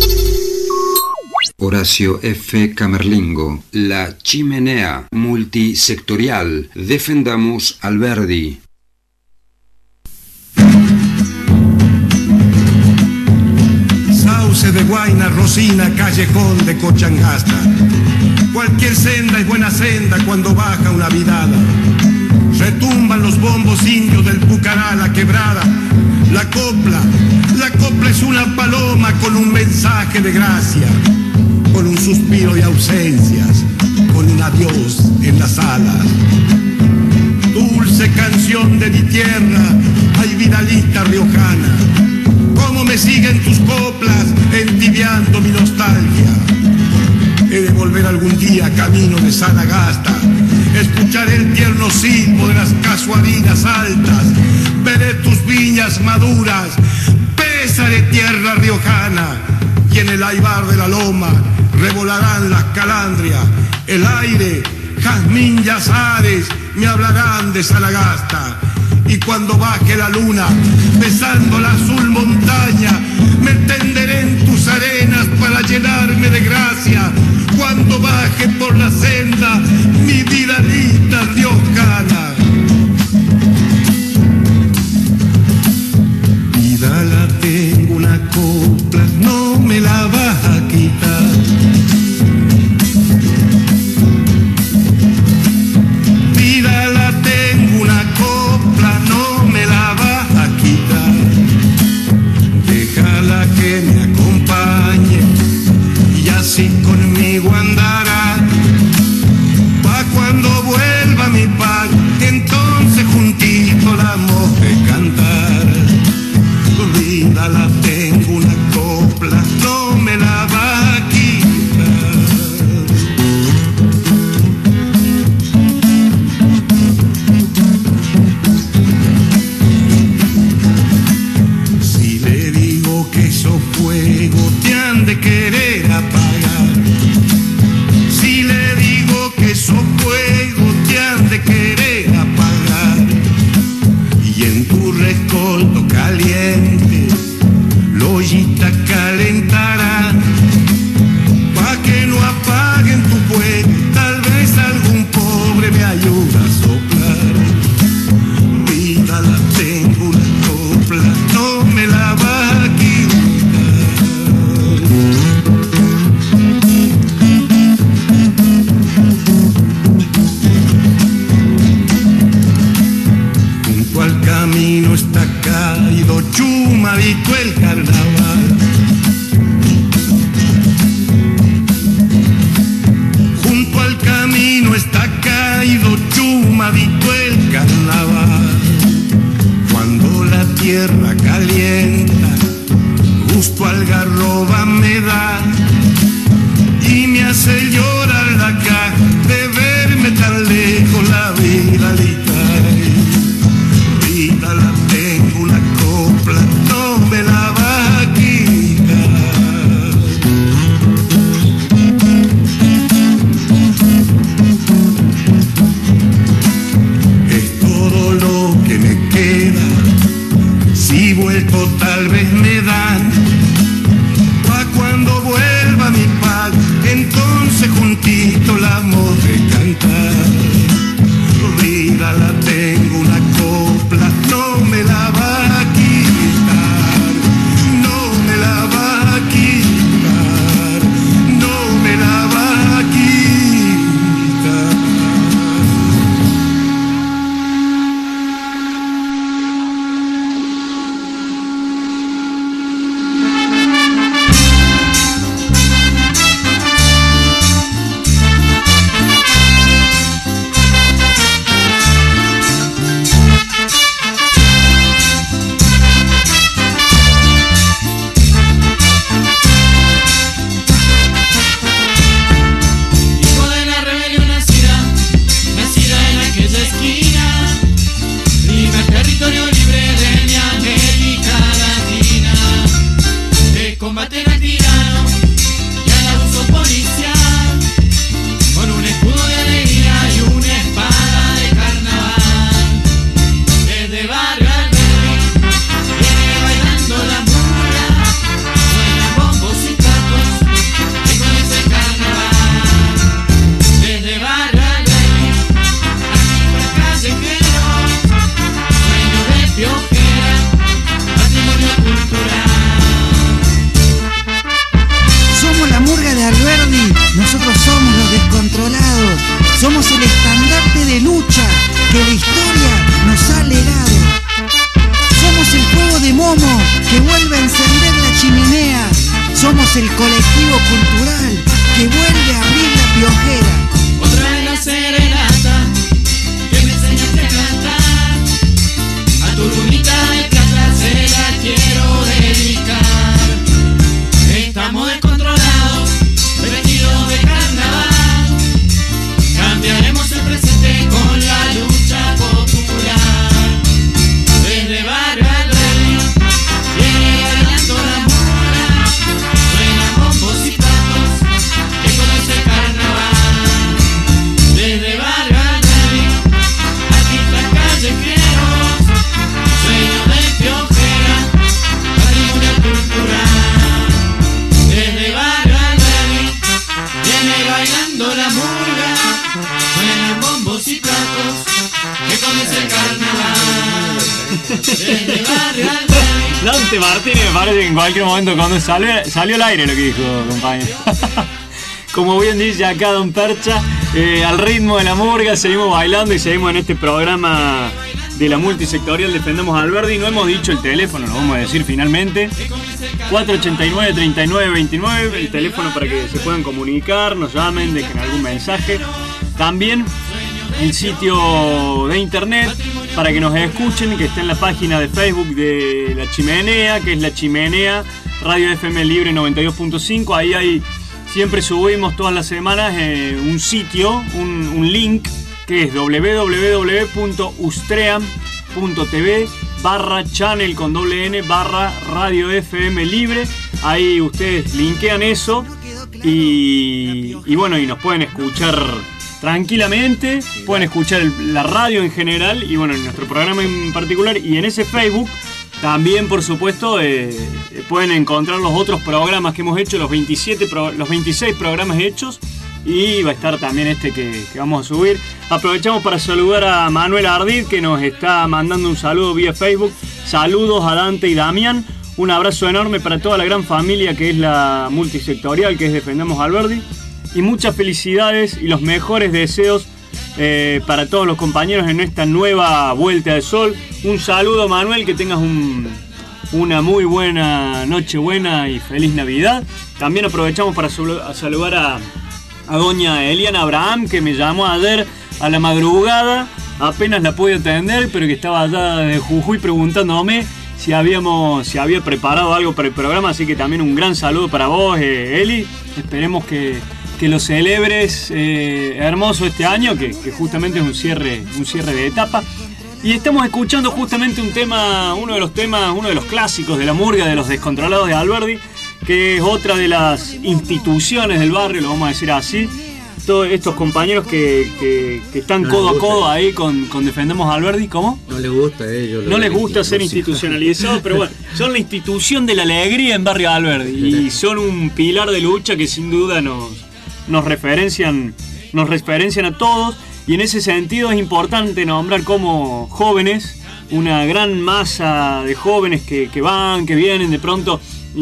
Horacio F. Camerlingo, La chimenea multisectorial. Defendamos Alberdi. Sauce de Guayna, Rosina, Callejón de Cochangasta. Cualquier senda es buena senda cuando baja una vidada. Retumban los bombos indios del Pucará, la quebrada. La copla es una paloma con un mensaje de gracia, con un suspiro de ausencias, con un adiós en las alas. Dulce canción rincón de mi tierra hay vidalita riojana. Cómo me siguen tus coplas entibiando mi nostalgia. He de volver algún día camino de Sanagasta. Escucharé el tierno silbo de las casuarinas altas. Veré tus viñas maduras. Pésaré tierra riojana. Y en el aibar de la loma revolarán las calandrias. El aire, jazmín y azares me hablarán de Sanagasta. Y cuando baje la luna, besando la azul montaña, me tenderé en tus arenas para llenarme de gracia. Cuando baje por la senda, mi vidalita riojana. Vidala, tengo una copla, no me la vas a quitar. Vidala, tengo una copla, no me la vas a quitar. Déjala que me acompañe y así conmigo andará. Pa' cuando vuelva mi pan, entonces juntito la hemos de cantar. Vidala, tengo una copla, no me la vas a quitar. Si le digo que esos fuegos te han de querer apagar, si le digo que esos fuegos te han de querer apagar, y en tu rescoldo caliente lo ollita calentará, pa' que no apaguen tu fuego, tal vez algún pobre me ayuda a soplar. Vidala, tengo una copla, no me la vas a quitar. Junto al camino está caído chumadito el carnaval. Junto al camino está caído chumadito el carnaval. Cuando la tierra calienta, gusto algarroba me da y me hace llorar la caja de verme tan lejos la vidalita. Vidala, tengo una copla, no me la vas a quitar. Es todo lo que me queda, si vuelto tal vez me dan. Pa' cuando vuelva mi paz, entonces juntito la hemos de cantar. Vidala, tengo una copla, no me la va a quitar, no me la va a quitar, no me la va a quitar. Somos el estandarte de lucha que la historia nos ha legado. Somos el fuego de Momo que vuelve a encender la chimenea. Somos el colectivo cultural que vuelve a abrir la piojera. Otra vez la serenata que me enseñaste a cantar. Dante Martínez me parece que en cualquier momento cuando salió al aire lo que dijo, compañero. Como bien dice acá Don Percha, al ritmo de la murga seguimos bailando y seguimos en este programa de la multisectorial Defendamos a Alberdi. No hemos dicho el teléfono, lo vamos a decir finalmente. 489-3929, el teléfono para que se puedan comunicar, nos llamen, dejen algún mensaje. También el sitio de internet para que nos escuchen, que está en la página de Facebook de La Chimenea, que es La Chimenea Radio FM Libre 92.5. Ahí siempre subimos todas las semanas un sitio, un link, que es www.ustream.tv/channel con doble N /Radio FM Libre. Ahí ustedes linkean eso y bueno, y nos pueden escuchar tranquilamente, pueden escuchar la radio en general y bueno, en nuestro programa en particular, y en ese Facebook también, por supuesto, pueden encontrar los otros programas que hemos hecho, los 26 programas hechos, y va a estar también este que vamos a subir. Aprovechamos para saludar a Manuel Ardid, que nos está mandando un saludo vía Facebook. Saludos a Dante y Damián. Un abrazo enorme para toda la gran familia que es la multisectorial, que es Defendamos a Alberdi. Y muchas felicidades y los mejores deseos para todos los compañeros en esta nueva vuelta de sol. Un saludo, Manuel, que tengas una muy buena Nochebuena y feliz Navidad. También aprovechamos para saludar a doña Eliana Abraham, que me llamó ayer a la madrugada, apenas la pude atender, pero que estaba allá de Jujuy preguntándome si había preparado algo para el programa, así que también un gran saludo para vos, Eli. Esperemos que lo celebres hermoso este año, que justamente es un cierre de etapa. Y estamos escuchando justamente uno de los clásicos de la murga, de los descontrolados de Alberdi, que es otra de las instituciones del barrio, lo vamos a decir así. Todos estos compañeros que están codo a codo ahí con Defendemos a Alberdi. ¿Cómo? No les gusta a ellos. No les gusta ser institucionalizados, pero bueno, son la institución de la alegría en Barrio Alberdi y son un pilar de lucha que sin duda nos referencian a todos, y en ese sentido es importante nombrar como jóvenes, una gran masa de jóvenes que van, que vienen. De pronto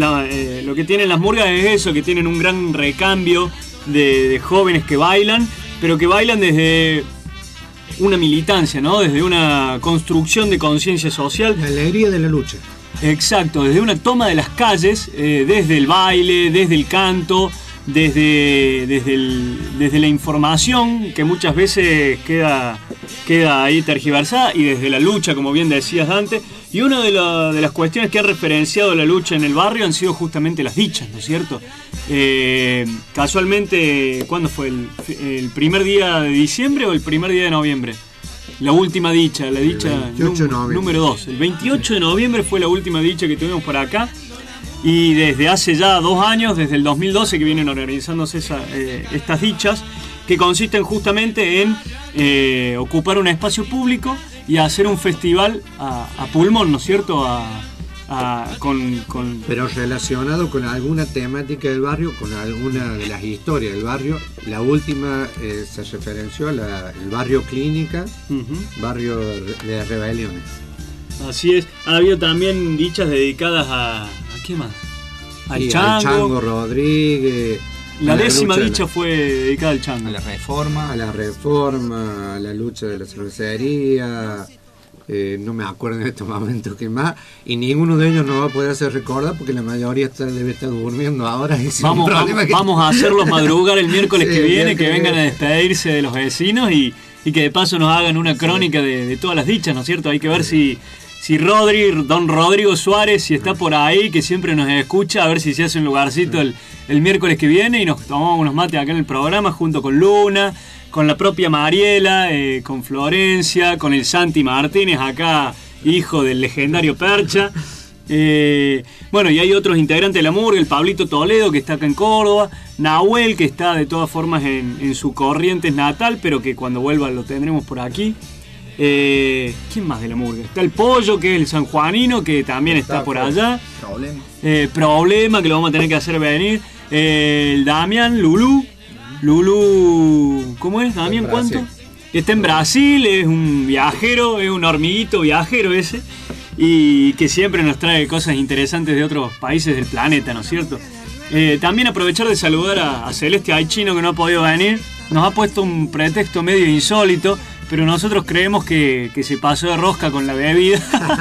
lo que tienen las murgas es eso, que tienen un gran recambio de jóvenes que bailan, pero que bailan desde una militancia, ¿no? Desde una construcción de conciencia social. La alegría de la lucha. Exacto, desde una toma de las calles, desde el baile, desde el canto, desde la información, que muchas veces queda ahí tergiversada, y desde la lucha, como bien decías, Dante. Y una de las cuestiones que ha referenciado la lucha en el barrio han sido justamente las dichas, ¿no es cierto? Casualmente, ¿cuándo fue? ¿El primer día de diciembre o el primer día de noviembre? La última dicha, la dicha número 2. El 28 de noviembre fue la última dicha que tuvimos por acá. Y desde hace ya 2 años, desde el 2012, que vienen organizándose estas dichas, que consisten justamente en ocupar un espacio público y hacer un festival a pulmón, ¿no es cierto? Pero relacionado con alguna temática del barrio, con alguna de las historias del barrio. La última se referenció al barrio Clínica, barrio de rebeliones. Así es. Ha habido también dichas dedicadas ¿a qué más? Al Chango Rodríguez. La 10ª dicha fue dedicada al Chango. A la reforma, a la lucha de la cervecería. No me acuerdo en estos momentos qué más, y ninguno de ellos nos va a poder hacer recordar porque la mayoría debe estar durmiendo ahora. Vamos a hacerlos madrugar el miércoles que viene, que vengan a despedirse de los vecinos y que de paso nos hagan una crónica de todas las dichas, ¿no es cierto? Hay que ver si don Rodrigo Suárez, si está por ahí, que siempre nos escucha, a ver si se hace un lugarcito el miércoles que viene y nos tomamos unos mates acá en el programa junto con Luna, con la propia Mariela, con Florencia, con el Santi Martínez, acá hijo del legendario Percha. Bueno, y hay otros integrantes de la murga, el Pablito Toledo, que está acá en Córdoba, Nahuel, que está de todas formas en su Corrientes natal, pero que cuando vuelva lo tendremos por aquí. ¿Quién más de la murga? Está el Pollo, que es el sanjuanino, que también está por allá. Problema, que lo vamos a tener que hacer venir. El Damián, Lulú, ¿cómo es? Damián, ¿cuánto? Está en Brasil, es un viajero, es un hormiguito viajero ese. y que siempre nos trae cosas interesantes de otros países del planeta, ¿no es cierto? También aprovechar de saludar a Celeste Aichino, que no ha podido venir. Nos ha puesto un pretexto medio insólito, pero nosotros creemos que se pasó de rosca con la bebida.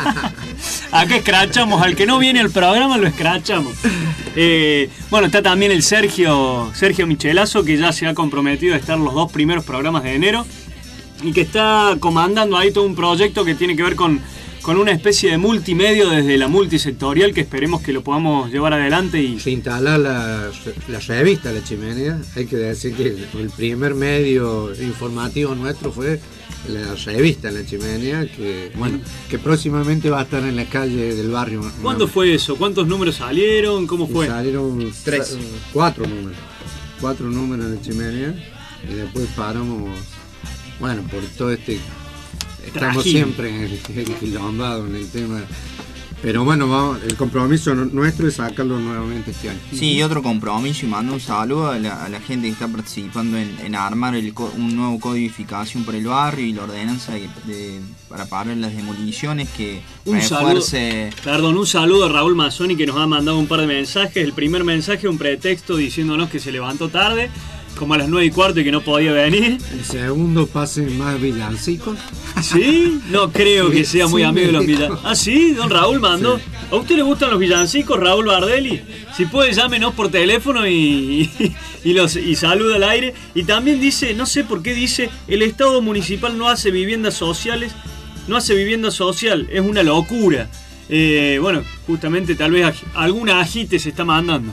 Acá escrachamos, al que no viene al programa lo escrachamos. Bueno, está también el Sergio Michelazo, que ya se ha comprometido a estar los 2 primeros programas de enero y que está comandando ahí todo un proyecto que tiene que ver con una especie de multimedio desde la multisectorial, que esperemos que lo podamos llevar adelante. Y se instala la revista La Chimenea. Hay que decir que el primer medio informativo nuestro fue la revista La Chimenea, que próximamente va a estar en la calle del barrio. ¿Cuándo fue eso? ¿Cuántos números salieron? ¿Cómo fue? Salieron 4 números. 4 números en La Chimenea, y después paramos, por todo estamos siempre en el quilombado en el tema. Pero el compromiso nuestro es sacarlo nuevamente este año. Sí, y otro compromiso, y mando un saludo a la gente que está participando en armar un nuevo codificación por el barrio y la ordenanza para parar las demoliciones, que un saludo a Raúl Mazzoni, que nos ha mandado un par de mensajes. El primer mensaje, un pretexto diciéndonos que se levantó tarde, como a las 9:15, y que no podía venir. El segundo, pasen más villancicos. ¿Sí? No creo que sea muy amigo de los villancicos. ¿Ah, sí? Don Raúl mandó. Sí. ¿A usted le gustan los villancicos, Raúl Bardelli? Si puede, llámenos por teléfono y saluda al aire. Y también dice, no sé por qué dice, el Estado municipal no hace viviendas sociales. No hace vivienda social, es una locura. Justamente tal vez alguna agite se está mandando.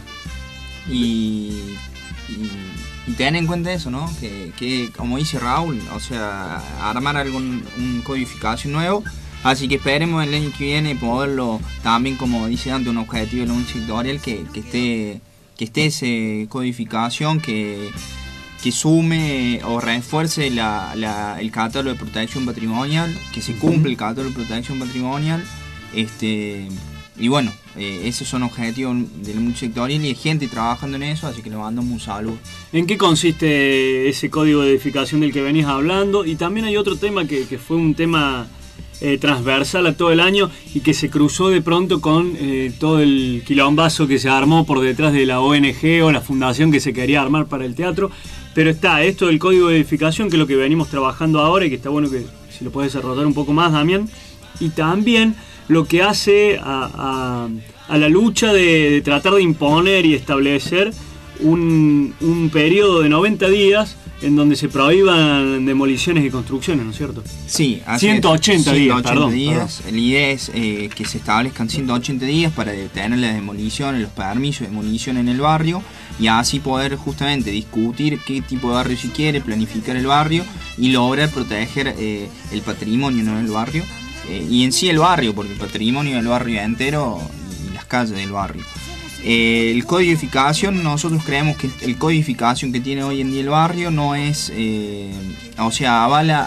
Y ten en cuenta eso, ¿no? Que como dice Raúl, o sea, armar un codificación nuevo. Así que esperemos el año que viene poderlo también, como dice antes, un objetivo de la sectorial, que esté esa codificación, que sume o refuerce el catálogo de protección patrimonial, que se cumpla el catálogo de protección patrimonial. Y bueno, esos son objetivos de la multisectorial y hay gente trabajando en eso, así que le mandamos un saludo. ¿En qué consiste ese código de edificación del que venís hablando? Y también hay otro tema que fue un tema transversal a todo el año y que se cruzó de pronto con todo el quilombazo que se armó por detrás de la ONG o la fundación que se quería armar para el teatro. Pero está esto del código de edificación, que es lo que venimos trabajando ahora y que está bueno que si lo puedes desarrollar un poco más, Damián. Y también lo que hace a la lucha de tratar de imponer y establecer un periodo de 90 días en donde se prohíban demoliciones y construcciones, ¿no es cierto? Sí, así 180 días, perdón. Días. La idea es que se establezcan 180 días para detener las demoliciones, los permisos de demolición en el barrio, y así poder justamente discutir qué tipo de barrio se quiere, planificar el barrio y lograr proteger el patrimonio, ¿no?, del barrio. Y en sí el barrio, porque el patrimonio del barrio entero y las calles del barrio. El codificación, nosotros creemos que el codificación que tiene hoy en día el barrio no es, avala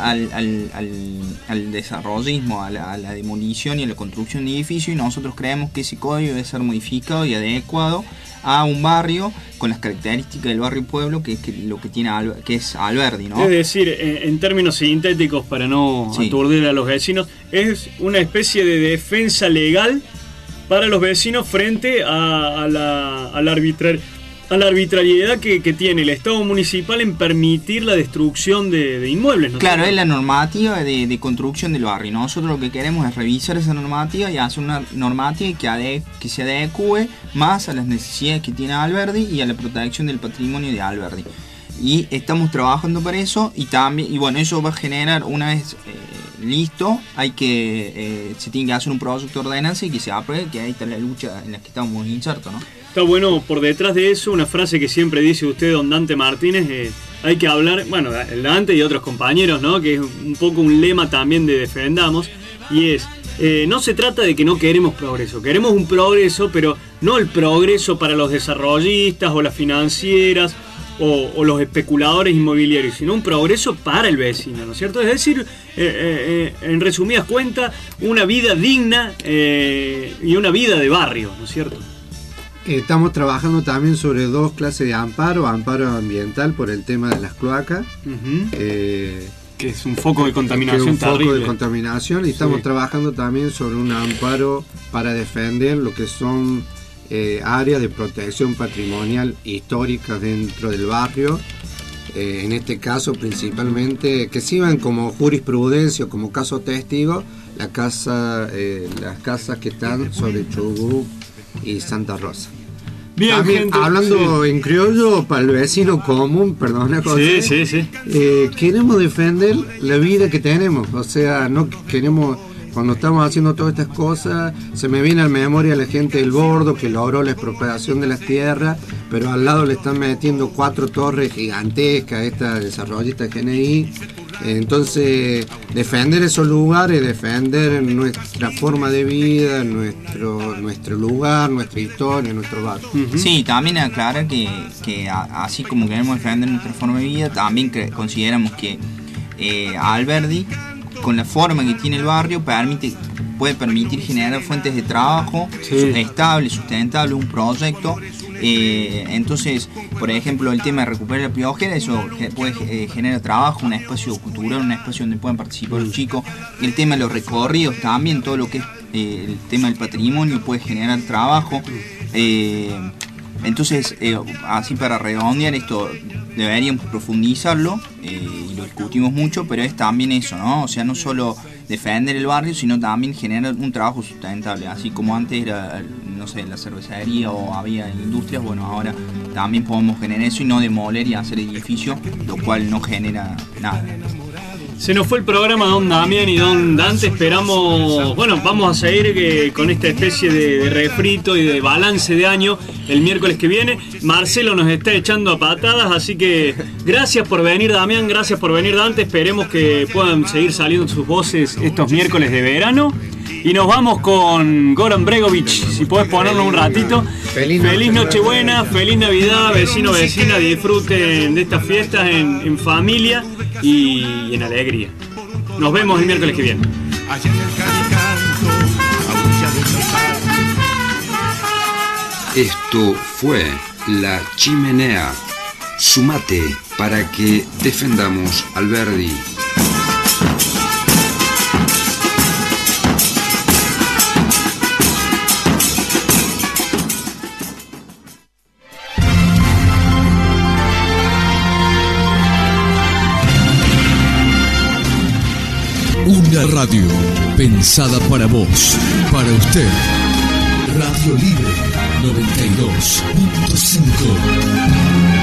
al desarrollismo, a la demolición y a la construcción de edificios, y nosotros creemos que ese código debe ser modificado y adecuado a un barrio con las características del barrio pueblo, que es lo que tiene que es Alberdi, ¿no? Es decir, en términos sintéticos, para no aturdir a los vecinos, es una especie de defensa legal para los vecinos frente a la arbitrariedad que tiene el Estado municipal en permitir la destrucción de inmuebles, ¿no? Claro, es la normativa de construcción del barrio. Nosotros lo que queremos es revisar esa normativa y hacer una normativa que se adecue más a las necesidades que tiene Alberdi y a la protección del patrimonio de Alberdi. Y estamos trabajando para eso, y bueno, eso va a generar, una vez listo, se tiene que hacer un proyecto de ordenanza y que se apruebe, que ahí está la lucha en la que estamos insertos, ¿no? Está bueno, por detrás de eso, una frase que siempre dice usted, don Dante Martínez, hay que hablar, bueno, el Dante y otros compañeros, ¿no?, que es un poco un lema también de Defendamos, y es, no se trata de que no queremos progreso, queremos un progreso, pero no el progreso para los desarrollistas o las financieras o los especuladores inmobiliarios, sino un progreso para el vecino, ¿no es cierto? Es decir, en resumidas cuentas, una vida digna y una vida de barrio, ¿no es cierto? Estamos trabajando también sobre 2 clases de amparo ambiental por el tema de las cloacas, Que es un foco de contaminación un foco terrible. de contaminación, y estamos trabajando también sobre un amparo para defender lo que son áreas de protección patrimonial histórica dentro del barrio. En este caso principalmente que sirvan como jurisprudencia o como caso testigo las casas que están sobre Chubut y Santa Rosa. Bien, también, gente, hablando en criollo para el vecino común, perdona José, sí. Queremos defender la vida que tenemos, o sea, no queremos. Cuando estamos haciendo todas estas cosas, se me viene a la memoria la gente del Bordo que logró la expropiación de las tierras, pero al lado le están metiendo 4 torres gigantescas, esta desarrollista GNI. Entonces, defender esos lugares, defender nuestra forma de vida, nuestro lugar, nuestra historia, nuestro barrio. Sí, también aclarar que así como queremos defender nuestra forma de vida, también consideramos que Alberdi, con la forma que tiene el barrio, puede permitir generar fuentes de trabajo estables, sustentables, un proyecto. Entonces, por ejemplo, el tema de recuperar la piojera, eso puede generar trabajo, un espacio cultural, un espacio donde puedan participar los chicos. El tema de los recorridos también, todo lo que es el tema del patrimonio puede generar trabajo. Entonces, así para redondear esto, deberíamos profundizarlo y lo discutimos mucho, pero es también eso, ¿no? O sea, no solo defender el barrio, sino también generar un trabajo sustentable, así como antes era, no sé, la cervecería o había industrias, bueno, ahora también podemos generar eso y no demoler y hacer edificios, lo cual no genera nada. Se nos fue el programa Don Damián y Don Dante, esperamos, bueno, vamos a seguir con esta especie de refrito y de balance de año el miércoles que viene. Marcelo nos está echando a patadas, así que gracias por venir Damián, gracias por venir Dante, esperemos que puedan seguir saliendo sus voces estos miércoles de verano. Y nos vamos con Goran Bregovic, si podés ponerlo un ratito. Feliz Nochebuena, feliz Navidad, vecino, vecina, disfruten de estas fiestas en familia y en alegría. Nos vemos el miércoles que viene. Esto fue La Chimenea. Sumate para que defendamos Alberdi. Una radio pensada para vos, para usted. Radio Libre 92.5.